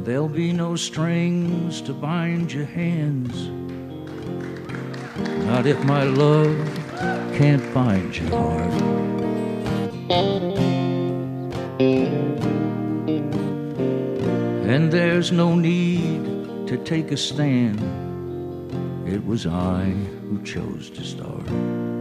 there'll be no strings to bind your hands. Not if my love can't find your heart. And there's no need to take a stand. It was I who chose to start.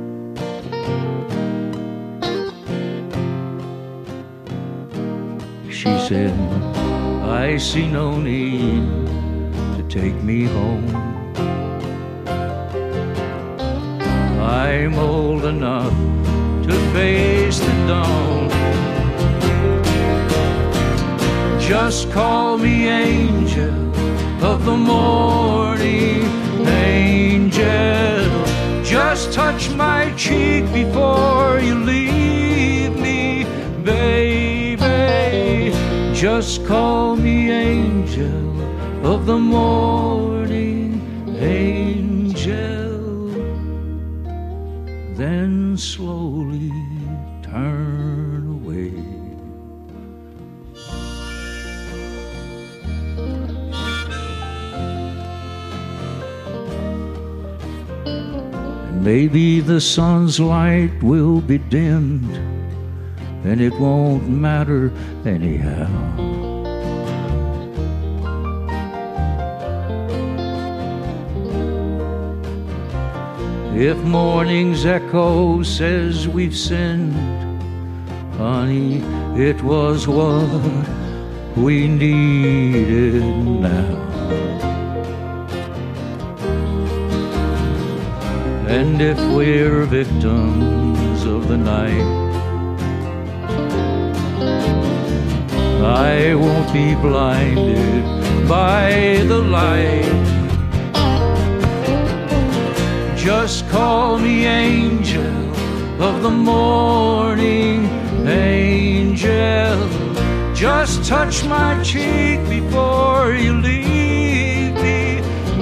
She said, I see no need to take me home. I'm old enough to face the dawn. Just call me angel of the morning, angel. Just touch my cheek before you leave me, baby. Just call me angel of the morning, angel. Then slowly turn away. And maybe the sun's light will be dimmed, and it won't matter anyhow. If morning's echo says we've sinned, honey, it was what we needed now. And if we're victims of the night, I won't be blinded by the light. Just call me angel of the morning, angel. Just touch my cheek before you leave me,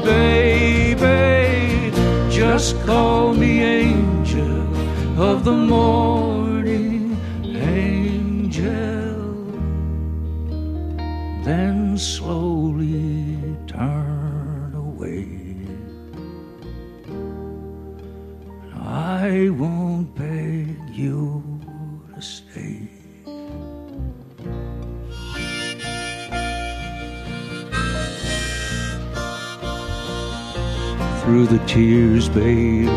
baby. Just call me angel of the morning, angel. Then slowly turn away. I won't beg you to stay. Through the tears, baby,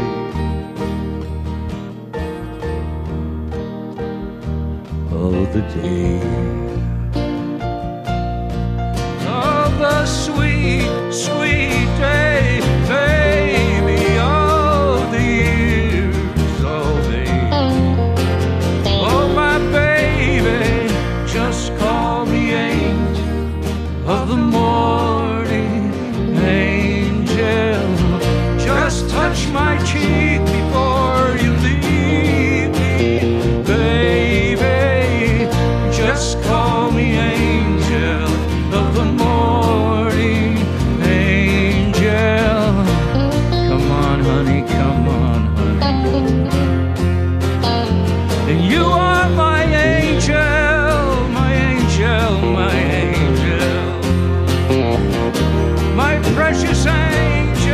of the day, of the sweet, sweet day, baby, of the years, oh baby, oh my baby. Just call me angel of the morning, angel. Just touch my cheek before you leave me, baby. Just call me angel of the morning, angel. Come on, honey, come on, honey. And you are my angel, my angel, my angel, my precious angel.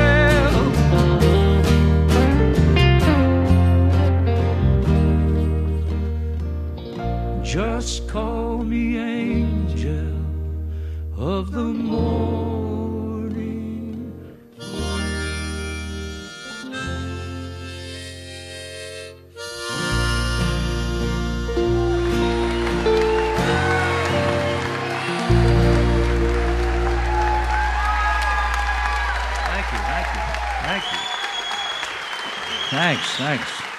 Just call me angel of the morning. Thank you. Thanks.